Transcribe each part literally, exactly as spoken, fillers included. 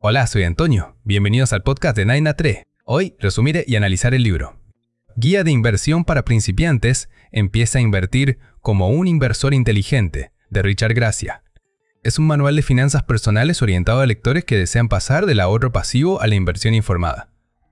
Hola, soy Antonio. Bienvenidos al podcast de nine a three. Hoy resumiré y analizar el libro. Guía de inversión para principiantes. Empieza a invertir como un inversor inteligente, de Richard Gracia. Es un manual de finanzas personales orientado a lectores que desean pasar del ahorro pasivo a la inversión informada.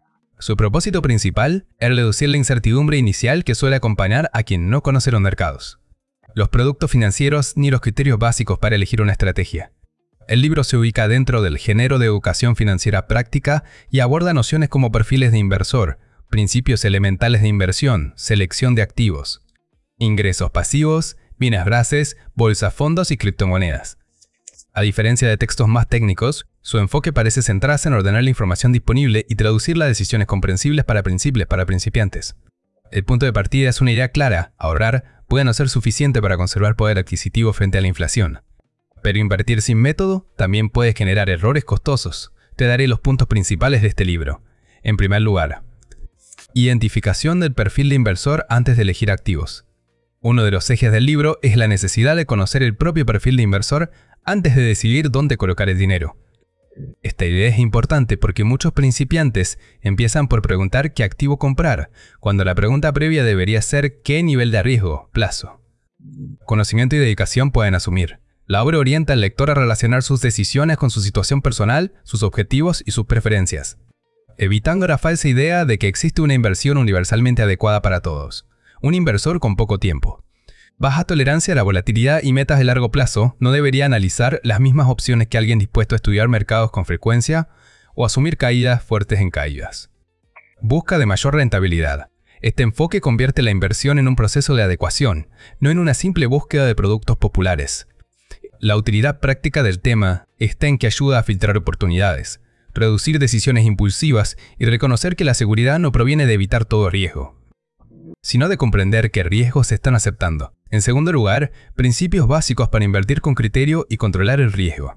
Su propósito principal es reducir la incertidumbre inicial que suele acompañar a quien no conoce los mercados, los productos financieros ni los criterios básicos para elegir una estrategia. El libro se ubica dentro del género de educación financiera práctica y aborda nociones como perfiles de inversor, principios elementales de inversión, selección de activos, ingresos pasivos, bienes raíces, bolsa, fondos y criptomonedas. A diferencia de textos más técnicos, su enfoque parece centrarse en ordenar la información disponible y traducirla a decisiones comprensibles para principios para principiantes. El punto de partida es una idea clara: ahorrar puede no ser suficiente para conservar poder adquisitivo frente a la inflación. Pero invertir sin método también puede generar errores costosos. Te daré los puntos principales de este libro. En primer lugar, identificación del perfil de inversor antes de elegir activos. Uno de los ejes del libro es la necesidad de conocer el propio perfil de inversor antes de decidir dónde colocar el dinero. Esta idea es importante porque muchos principiantes empiezan por preguntar qué activo comprar, cuando la pregunta previa debería ser qué nivel de riesgo, plazo, conocimiento y dedicación pueden asumir. La obra orienta al lector a relacionar sus decisiones con su situación personal, sus objetivos y sus preferencias, evitando la falsa idea de que existe una inversión universalmente adecuada para todos. Un inversor con poco tiempo, baja tolerancia a la volatilidad y metas de largo plazo no debería analizar las mismas opciones que alguien dispuesto a estudiar mercados con frecuencia o asumir caídas fuertes en caídas. Busca de mayor rentabilidad. Este enfoque convierte la inversión en un proceso de adecuación, no en una simple búsqueda de productos populares. La utilidad práctica del tema está en que ayuda a filtrar oportunidades, reducir decisiones impulsivas y reconocer que la seguridad no proviene de evitar todo riesgo, sino de comprender qué riesgos se están aceptando. En segundo lugar, principios básicos para invertir con criterio y controlar el riesgo.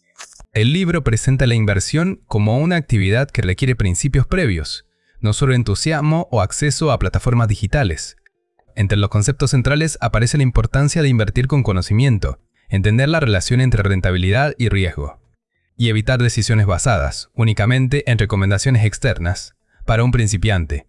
El libro presenta la inversión como una actividad que requiere principios previos, no solo entusiasmo o acceso a plataformas digitales. Entre los conceptos centrales aparece la importancia de invertir con conocimiento, entender la relación entre rentabilidad y riesgo, y evitar decisiones basadas únicamente en recomendaciones externas para un principiante.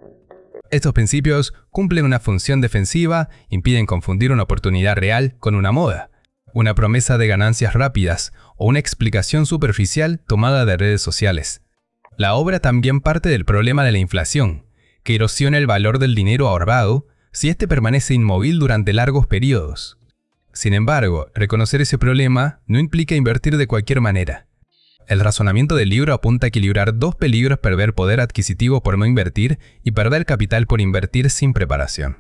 Estos principios cumplen una función defensiva, impiden confundir una oportunidad real con una moda, una promesa de ganancias rápidas o una explicación superficial tomada de redes sociales. La obra también parte del problema de la inflación, que erosiona el valor del dinero ahorrado si éste permanece inmóvil durante largos periodos. Sin embargo, reconocer ese problema no implica invertir de cualquier manera. El razonamiento del libro apunta a equilibrar dos peligros: perder poder adquisitivo por no invertir y perder capital por invertir sin preparación.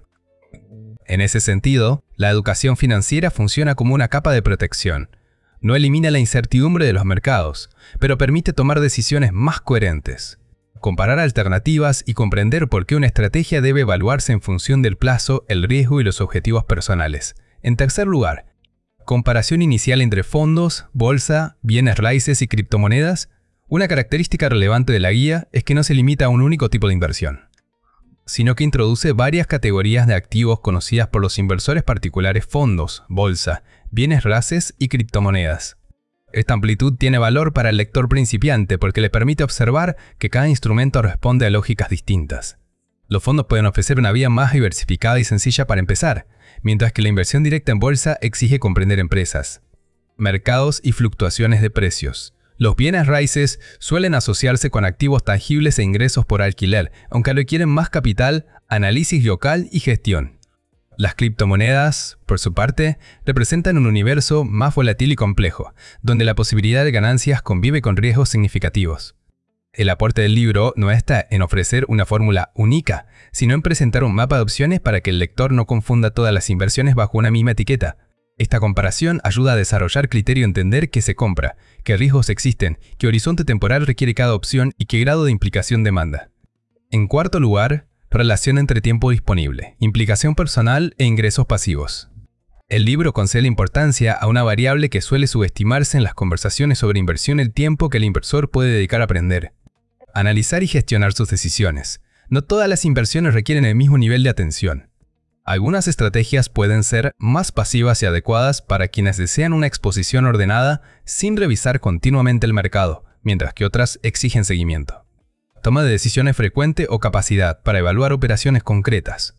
En ese sentido, la educación financiera funciona como una capa de protección. No elimina la incertidumbre de los mercados, pero permite tomar decisiones más coherentes, comparar alternativas y comprender por qué una estrategia debe evaluarse en función del plazo, el riesgo y los objetivos personales. En tercer lugar, comparación inicial entre fondos, bolsa, bienes raíces y criptomonedas. Una característica relevante de la guía es que no se limita a un único tipo de inversión, sino que introduce varias categorías de activos conocidas por los inversores particulares: fondos, bolsa, bienes raíces y criptomonedas. Esta amplitud tiene valor para el lector principiante porque le permite observar que cada instrumento responde a lógicas distintas. Los fondos pueden ofrecer una vía más diversificada y sencilla para empezar, mientras que la inversión directa en bolsa exige comprender empresas, mercados y fluctuaciones de precios. Los bienes raíces suelen asociarse con activos tangibles e ingresos por alquiler, aunque requieren más capital, análisis local y gestión. Las criptomonedas, por su parte, representan un universo más volátil y complejo, donde la posibilidad de ganancias convive con riesgos significativos. El aporte del libro no está en ofrecer una fórmula única, sino en presentar un mapa de opciones para que el lector no confunda todas las inversiones bajo una misma etiqueta. Esta comparación ayuda a desarrollar criterio y entender qué se compra, qué riesgos existen, qué horizonte temporal requiere cada opción y qué grado de implicación demanda. En cuarto lugar, relación entre tiempo disponible, implicación personal e ingresos pasivos. El libro concede importancia a una variable que suele subestimarse en las conversaciones sobre inversión: el tiempo que el inversor puede dedicar a aprender, analizar y gestionar sus decisiones. No todas las inversiones requieren el mismo nivel de atención. Algunas estrategias pueden ser más pasivas y adecuadas para quienes desean una exposición ordenada sin revisar continuamente el mercado, mientras que otras exigen seguimiento. Toma de decisiones frecuente o capacidad para evaluar operaciones concretas.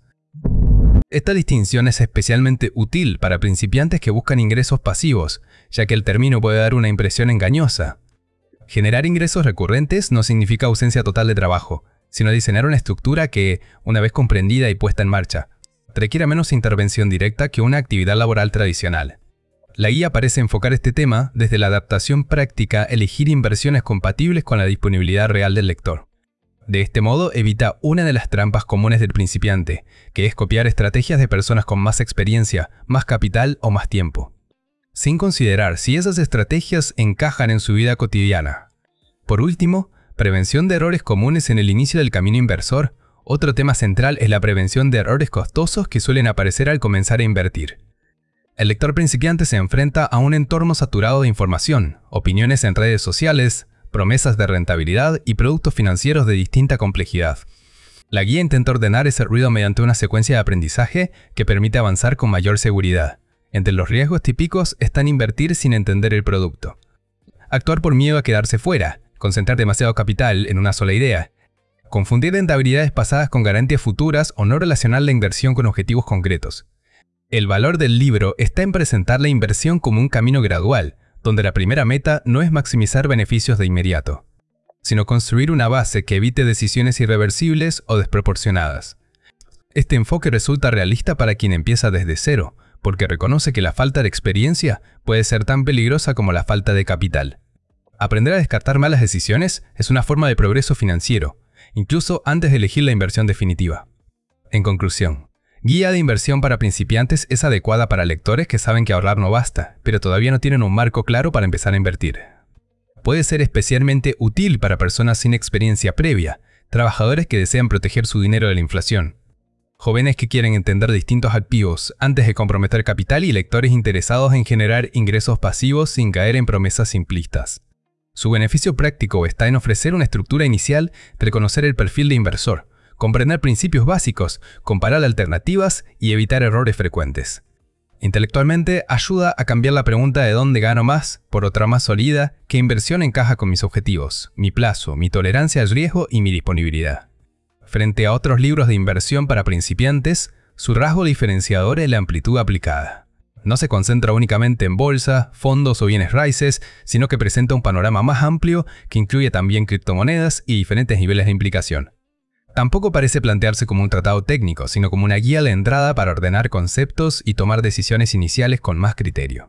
Esta distinción es especialmente útil para principiantes que buscan ingresos pasivos, ya que el término puede dar una impresión engañosa. Generar ingresos recurrentes no significa ausencia total de trabajo, sino diseñar una estructura que, una vez comprendida y puesta en marcha, requiere menos intervención directa que una actividad laboral tradicional. La guía parece enfocar este tema desde la adaptación práctica, elegir inversiones compatibles con la disponibilidad real del lector. De este modo evita una de las trampas comunes del principiante, que es copiar estrategias de personas con más experiencia, más capital o más tiempo, sin considerar si esas estrategias encajan en su vida cotidiana. Por último, prevención de errores comunes en el inicio del camino inversor. Otro tema central es la prevención de errores costosos que suelen aparecer al comenzar a invertir. El lector principiante se enfrenta a un entorno saturado de información, opiniones en redes sociales, promesas de rentabilidad y productos financieros de distinta complejidad. La guía intenta ordenar ese ruido mediante una secuencia de aprendizaje que permite avanzar con mayor seguridad. Entre los riesgos típicos están invertir sin entender el producto, actuar por miedo a quedarse fuera, concentrar demasiado capital en una sola idea, confundir rentabilidades pasadas con garantías futuras o no relacionar la inversión con objetivos concretos. El valor del libro está en presentar la inversión como un camino gradual, donde la primera meta no es maximizar beneficios de inmediato, sino construir una base que evite decisiones irreversibles o desproporcionadas. Este enfoque resulta realista para quien empieza desde cero, porque reconoce que la falta de experiencia puede ser tan peligrosa como la falta de capital. Aprender a descartar malas decisiones es una forma de progreso financiero, incluso antes de elegir la inversión definitiva. En conclusión, Guía de inversión para principiantes es adecuada para lectores que saben que ahorrar no basta, pero todavía no tienen un marco claro para empezar a invertir. Puede ser especialmente útil para personas sin experiencia previa, trabajadores que desean proteger su dinero de la inflación, jóvenes que quieren entender distintos activos antes de comprometer capital y lectores interesados en generar ingresos pasivos sin caer en promesas simplistas. Su beneficio práctico está en ofrecer una estructura inicial, reconocer el perfil de inversor, comprender principios básicos, comparar alternativas y evitar errores frecuentes. Intelectualmente, ayuda a cambiar la pregunta de dónde gano más por otra más sólida: ¿qué inversión encaja con mis objetivos, mi plazo, mi tolerancia al riesgo y mi disponibilidad? Frente a otros libros de inversión para principiantes, su rasgo diferenciador es la amplitud aplicada. No se concentra únicamente en bolsa, fondos o bienes raíces, sino que presenta un panorama más amplio que incluye también criptomonedas y diferentes niveles de implicación. Tampoco parece plantearse como un tratado técnico, sino como una guía de entrada para ordenar conceptos y tomar decisiones iniciales con más criterio.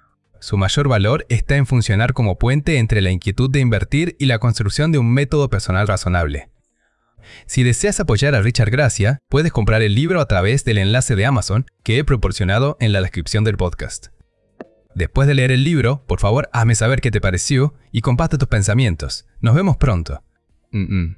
Su mayor valor está en funcionar como puente entre la inquietud de invertir y la construcción de un método personal razonable. Si deseas apoyar a Richard Gracia, puedes comprar el libro a través del enlace de Amazon que he proporcionado en la descripción del podcast. Después de leer el libro, por favor hazme saber qué te pareció y comparte tus pensamientos. Nos vemos pronto. Mm-mm.